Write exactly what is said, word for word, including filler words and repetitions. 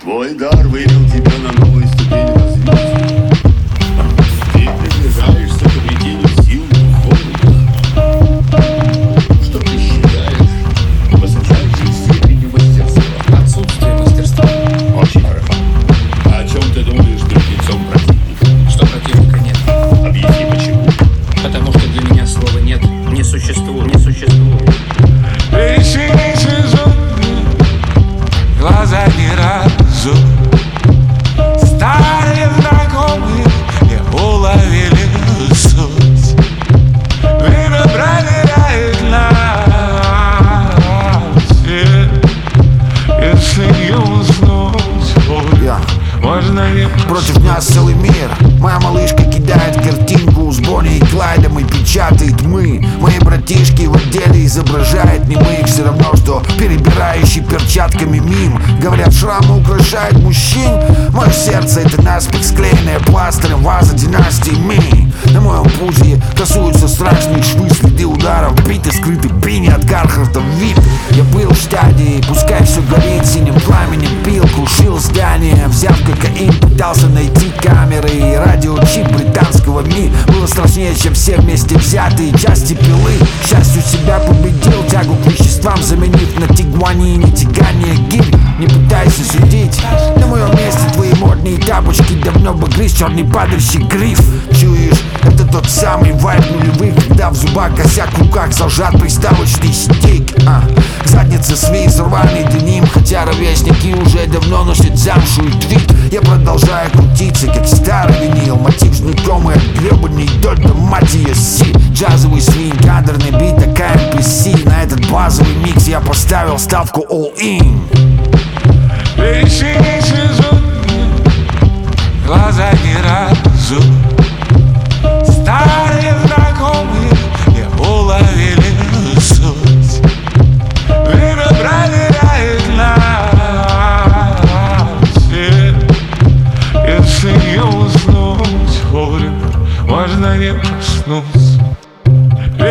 Твой дар вывел тебя на новую ступень развития. Ты приближаешься к обретению сил духовных. Что ты считаешь высочайшей степенью мастерства? Отсутствие мастерства. Очень хорошо. А о чем ты думаешь перед лицом противника? Что противника нет. Объясни почему. Потому что для меня слова нет, не существует, не существует. Глаза ни разу старые знакомые не уловили суть. Время проверяет нас, если не уснуть, Я. можно не Против нас целый мир. Моя малышка кидает картинку с Бонни и Клайдом и печатает мы. Мои братишки в отделе изображают немых. Все равно, что перебирающий перчатками мим. Говорят, шрамы украшают мужчин. Мое сердце — это наспех склеенная пластырем ваза династии Ми. На моем пузе красуются страшные швы, следы ударов, биты скрыты пини от Кархарта вид. Я был в стадии, пускай все горит синим пламенем, пил, крушил здание, взяв кокаин, пытался найти камеры и радиочип британского Ми. Было страшнее, чем все вместе взятые части пилы. К счастью, себя победил, тягу к веществам заменив на тигуанини тягание гирь. Не пытайся судить, на моем месте твои модные тапочки давно бы грыз черный падающий гриф. Чуешь, это тот самый вайб нулевых, когда в зубах косяк, в руках зажат приставочный стик. а. К заднице свей сорванный деним, хотя ровесники уже давно носят замшу и твит. Я продолжаю крутиться, как старый винил, мотив знакомый от гребаный дольда, мать ее си. Джазовый свин, кадерный бит, такая эм пи си. На этот базовый микс я поставил ставку all-in. Вещи сезон, глаза ни разу старые знакомые не уловили суть. Время проверяет нас, если не уснуть вовремя, можно не проснуться.